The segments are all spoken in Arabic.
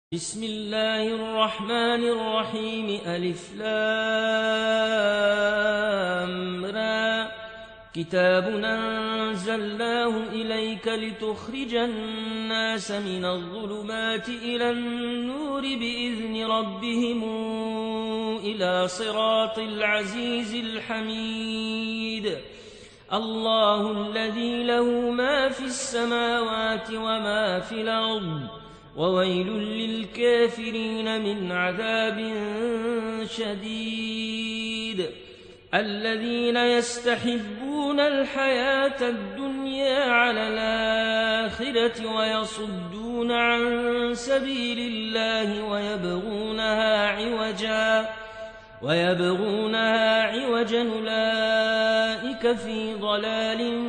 بسم الله الرحمن الرحيم ألف لام را كتاب أنزلناه إليك لتخرج الناس من الظلمات إلى النور بإذن ربهم إلى صراط العزيز الحميد الله الذي له ما في السماوات وما في الأرض وويل للكافرين من عذاب شديد الذين يستحبون الحياة الدنيا على الآخرة ويصدون عن سبيل الله ويبغونها عوجا أولئك في ضلال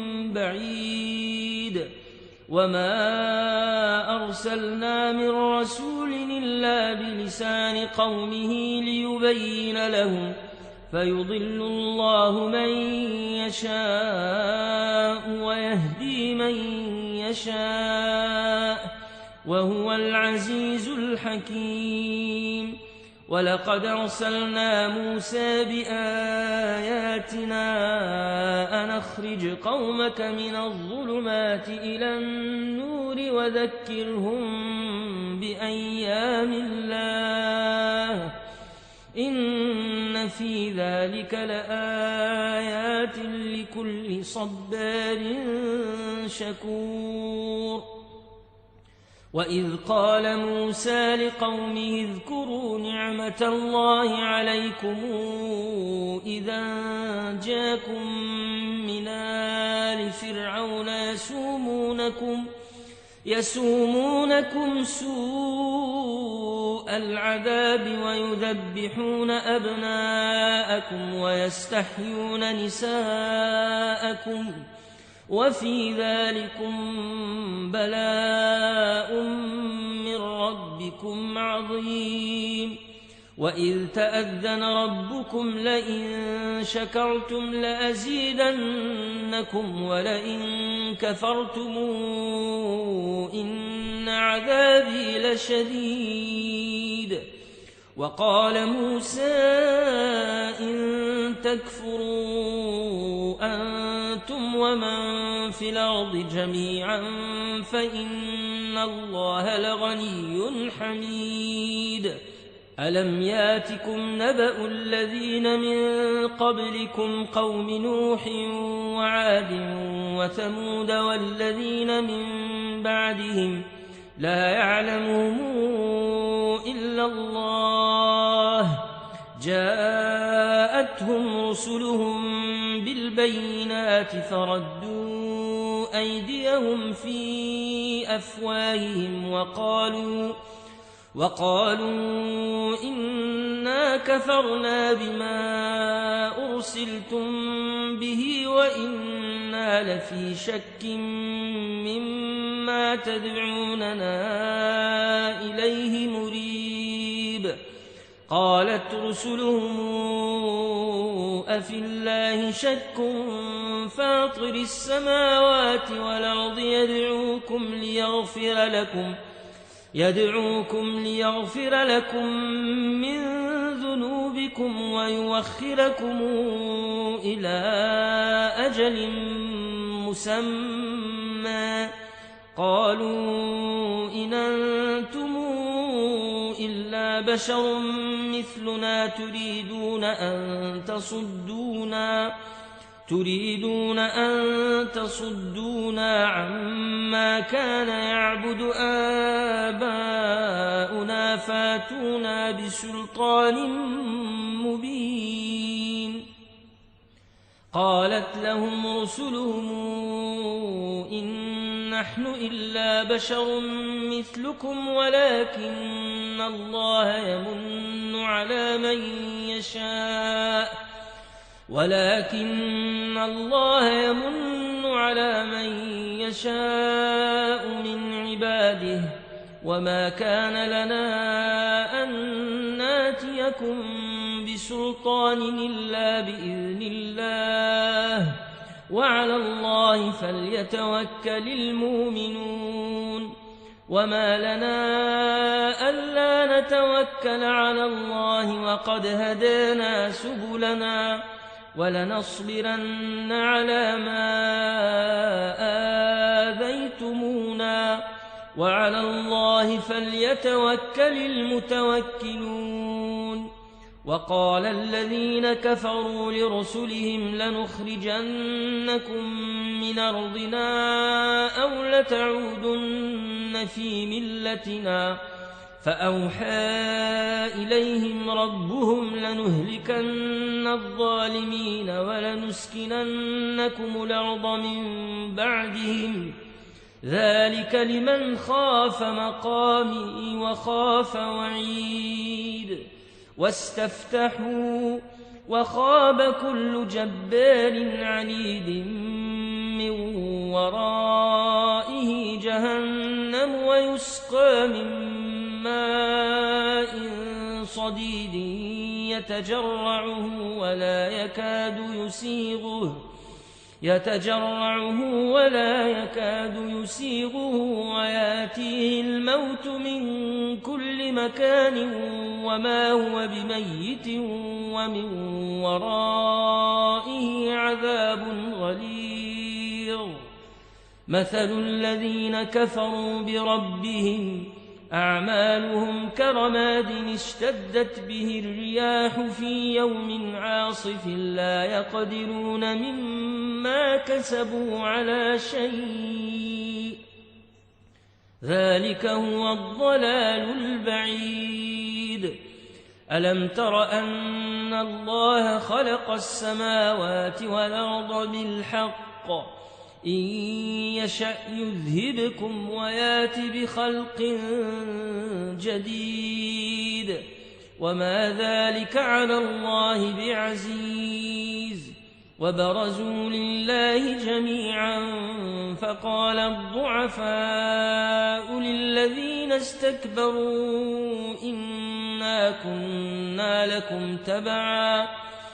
بعيد وما أرسلنا من رسول إلا بلسان قومه ليبين لهم فيضل الله من يشاء ويهدي من يشاء وهو العزيز الحكيم ولقد أرسلنا موسى بآياتنا أن أخرج قومك من الظلمات إلى النور وذكرهم بأيام الله إن في ذلك لآيات لكل صبار شكور وإذ قال موسى لقومه اذكروا نعمة الله عليكم إذا جاءكم من آل فرعون يسومونكم سوء العذاب ويذبحون أبناءكم ويستحيون نساءكم وفي ذلكم بلاء من ربكم عظيم وإذ تأذن ربكم لئن شكرتم لأزيدنكم ولئن كفرتم إن عذابي لشديد وقال موسى إن تكفروا أنتم ومن في الأرض جميعا فإن الله لغني حميد ألم ياتكم نبأ الذين من قبلكم قوم نوح وعاد وثمود والذين من بعدهم لا يعلمهم إلا الله جاءتهم رسلهم بالبينات فردوا أيديهم في أفواههم وقالوا إنا كفرنا بما أرسلتم به وإنا لفي شك مما تدعوننا إليه مريب قالت رسلهم أفي الله شك فاطر السماوات والأرض يدعوكم ليغفر لكم من ذنوبكم ويوخركم إلى أجل مسمى قالوا إن أنتم إلا بشر مثلنا تريدون أن تصدونا عما كان يعبد آباؤنا فاتونا بسلطان مبين قالت لهم رسلهم إن نحن إلا بشر مثلكم ولكن الله يمن على من يشاء من عباده وما كان لنا أن ناتيكم بسلطان إلا بإذن الله وعلى الله فليتوكل المؤمنون وما لنا ألا نتوكل على الله وقد هدانا سبلنا ولنصبرن على ما آذيتمونا وعلى الله فليتوكل المتوكلون وقال الذين كفروا لرسلهم لنخرجنكم من أرضنا أو لتعودن في ملتنا فأوحى إليهم ربهم لنهلكن الظالمين ولنسكننكم الأرض من بعدهم ذلك لمن خاف مقامي وخاف وعيد واستفتحوا وخاب كل جبار عنيد من ورائه جهنم ويسقى من ماء صديد يتجرعه ولا يكاد يسيغه وياتيه الموت من كل مكان وما هو بميت ومن ورائه عذاب غليظ مثل الذين كفروا بربهم أعمالهم كرماد اشتدت به الرياح في يوم عاصف لا يقدرون مما كسبوا على شيء ذلك هو الضلال البعيد ألم تر أن الله خلق السماوات والأرض بالحق إن يشأ يذهبكم ويات بخلق جديد وما ذلك على الله بعزيز وبرزوا لله جميعا فقال الضعفاء للذين استكبروا إنا كنا لكم تبعا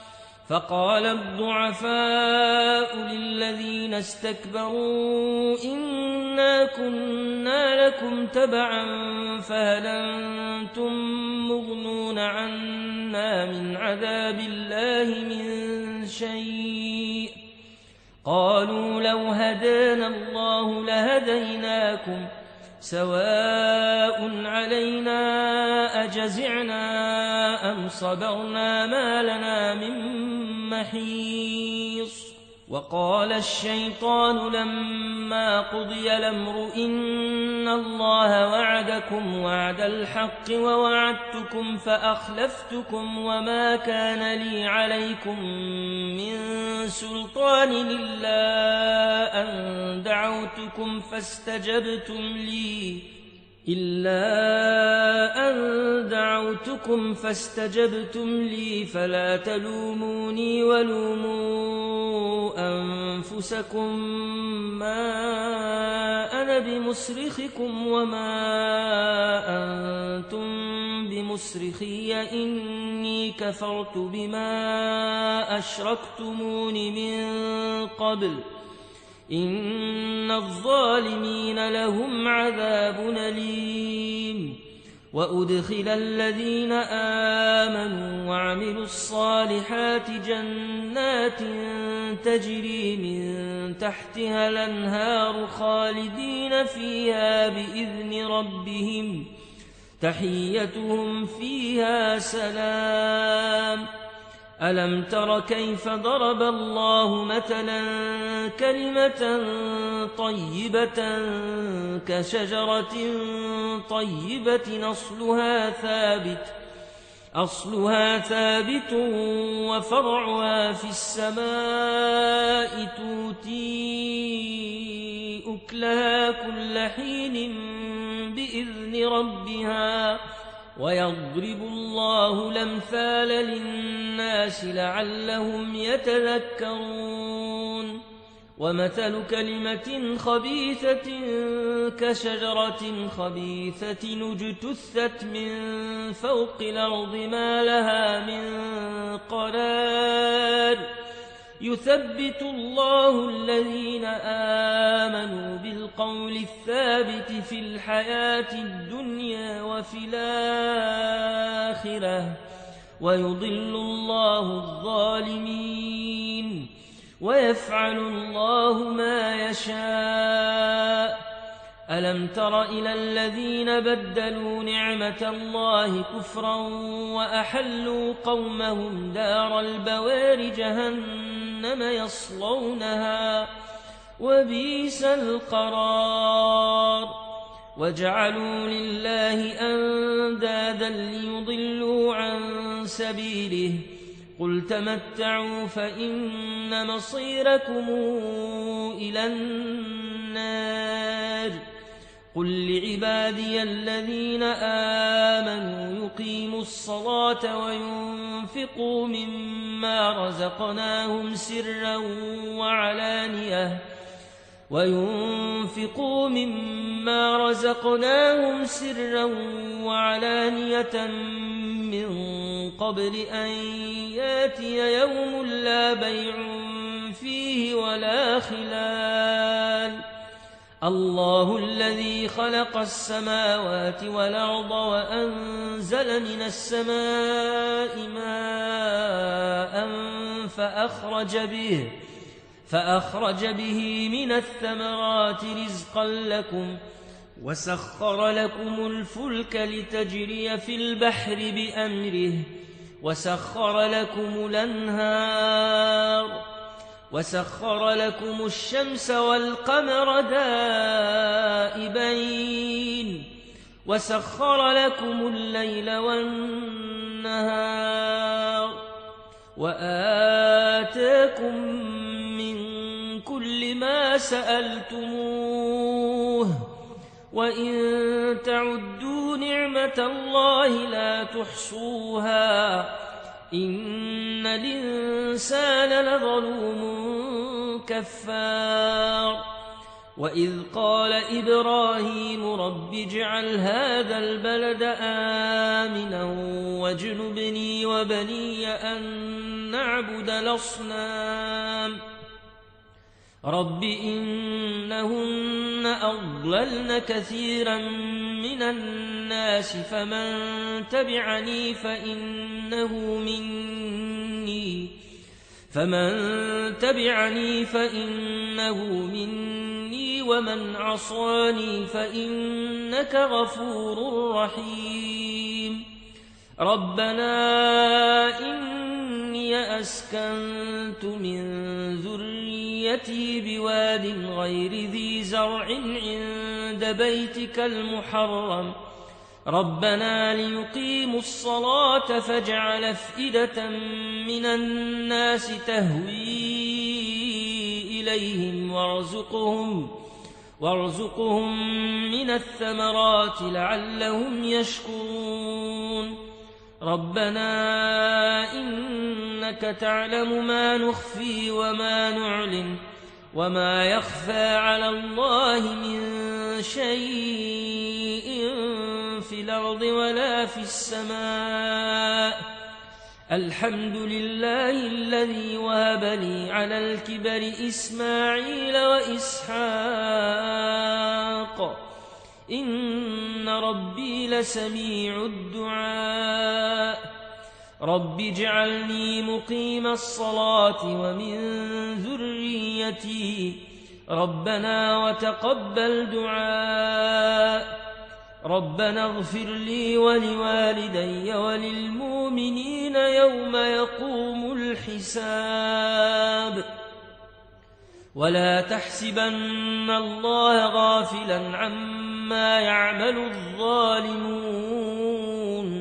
فهل أنتم مغنون عنا من عذاب الله من شيء قالوا لو هدانا الله لهديناكم سواء علينا أجزعنا أم صبرنا ما لنا من محيص وقال الشيطان لما قضي الأمر إن الله وعدكم وعد الحق ووعدتكم فأخلفتكم وما كان لي عليكم من سلطان إلا أن دعوتكم فاستجبتم لي فلا تلوموني ولوموا أنفسكم ما أنا بمصرخكم وما أنتم بمصرخي إني كفرت بما أشركتمون من قبل إن الظالمين لهم عذاب أليم وأدخل الذين آمنوا وعملوا الصالحات جنات تجري من تحتها الأنهار خالدين فيها بإذن ربهم تحيتهم فيها سلام ألم تر كيف ضرب الله مثلا كلمة طيبة كشجرة طيبة أصلها ثابت وفرعها في السماء تؤتي أكلها كل حين بإذن ربها ويضرب الله الأمثال للناس لعلهم يتذكرون ومثل كلمة خبيثة كشجرة خبيثة اجتثت من فوق الأرض ما لها من قرار يثبت الله الذين آمنوا بالقول الثابت في الحياة الدنيا وفي الآخرة ويضل الله الظالمين ويفعل الله ما يشاء. ألم تر إلى الذين بدلوا نعمة الله كفرا وأحلوا قومهم دار البوار جهنم يصلونها وبئس القرار. وجعلوا لله أندادا ليضلوا عن سبيله قل تمتعوا فإن مصيركم إلى النار. قل لعبادي الذين آمنوا يقيموا الصلاة وينفقوا مما رزقناهم سرا وعلانية من قبل أن ياتي يوم لا بيع فيه ولا خلال. الله الذي خلق السماوات والأرض وأنزل من السماء ماء فأخرج به من الثمرات رزقا لكم وسخر لكم الفلك لتجري في البحر بأمره وسخر لكم الأنهار وسخر لكم الشمس والقمر دائبين وسخر لكم الليل والنهار وآتاكم من كل ما سألتموه وإن تعدوا نعمة الله لا تحصوها إن الإنسان لظلوم كفار. وإذ قال إبراهيم رب اجعل هذا البلد آمنا واجنبني وبني أن نعبد الأصنام رب إنهن أضللن كثيرا من الناس فمن تبعني فإنه مني ومن عصاني فإنك غفور رحيم. ربنا إني أسكنت من ذريتي بواد غير ذي زرع عند بيتك المحرم ربنا ليقيموا الصلاة فاجعل أفئدة من الناس تهوي إليهم وارزقهم من الثمرات لعلهم يشكرون. ربنا إنك تعلم ما نخفي وما نعلن وما يخفى على الله من شيء في الأرض ولا في السماء. الحمد لله الذي وهب لي على الكبر إسماعيل وإسحاق إن ربي لسميع الدعاء. رب اجعلني مقيم الصلاة ومن ذريتي ربنا وتقبل دعاء. ربنا اغفر لي ولوالدي وللمؤمنين يوم يقوم الحساب. ولا تحسبن الله غافلا عما يعمل الظالمون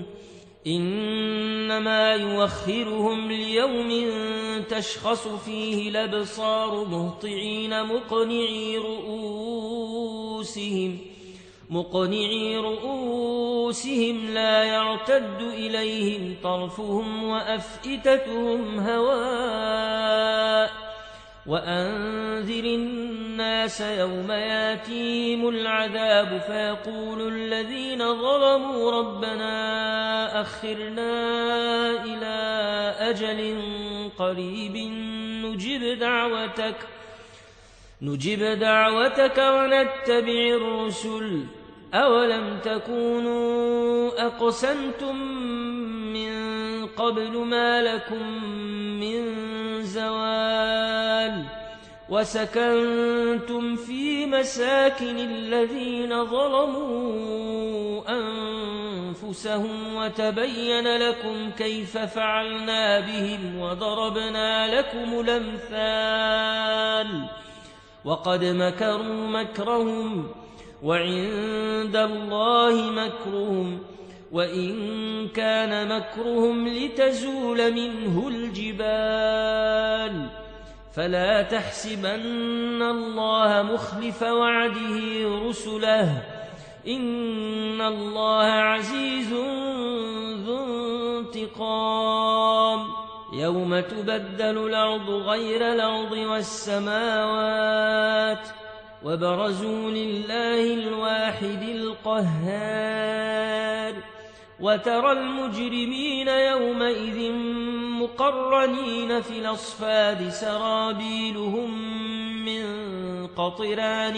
إنما يوخرهم ليوم تشخص فيه الأبصار مقنعي رؤوسهم لا يرتد إليهم طرفهم وأفئدتهم هواء وأنذر الناس يوم ياتيهم العذاب فيقول الذين ظلموا ربنا أخرنا إلى أجل قريب نجب دعوتك ونتبع الرسل أولم تكونوا أقسمتم من قبل ما لكم من زوال وسكنتم في مساكن الذين ظلموا أنفسهم وتبين لكم كيف فعلنا بهم وضربنا لكم الأمثال وقد مكروا مكرهم وعند الله مكرهم وإن كان مكرهم لتزول منه الجبال فلا تحسبن الله مخلف وعده رسله إن الله عزيز ذو انتقام يوم تبدل الأرض غير الأرض والسماوات وبرزوا لله الواحد القهار وترى المجرمين يومئذ مقرنين في الأصفاد سرابيلهم من قطران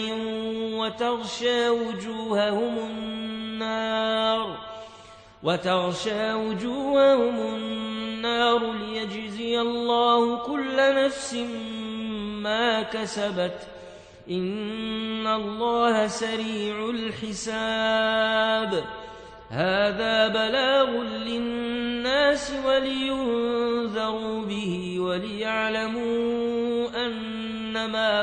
وتغشى وجوههم النار ليجزي الله كل نفس ما كسبت إن الله سريع الحساب هذا بلاغ للناس ولينذروا به وليعلموا أنما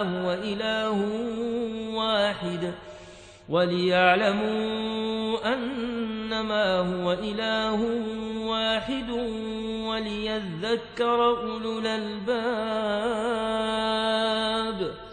هو إله واحد وليذكر أولو الألباب